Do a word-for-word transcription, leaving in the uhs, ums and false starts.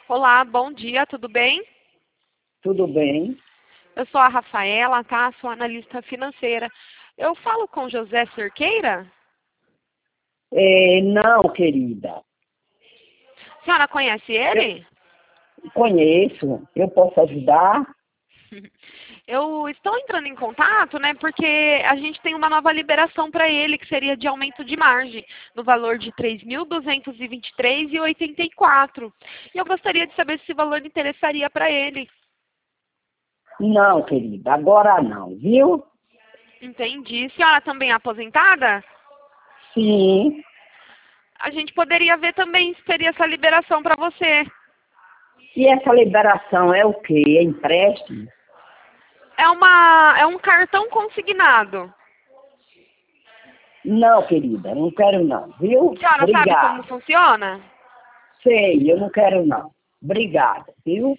Olá, bom dia, tudo bem? Tudo bem? Eu sou a Rafaela, tá? Sou analista financeira. Eu falo com José Cerqueira? É, não, querida. A senhora conhece Eu ele? conheço. Eu posso ajudar? Eu estou entrando em contato, né, porque a gente tem uma nova liberação para ele, que seria de aumento de margem, no valor de três mil duzentos e vinte e três reais e oitenta e quatro centavos. E eu gostaria de saber se esse valor interessaria para ele. Não, querida. Agora não, viu? Entendi. A senhora também é aposentada? Sim. A gente poderia ver também se teria essa liberação para você. E essa liberação é o quê? É empréstimo? É uma, é um cartão consignado. Não, querida. Não quero não, A viu? senhora sabe como Obrigada. funciona? Sei, eu não quero não. Obrigada, viu?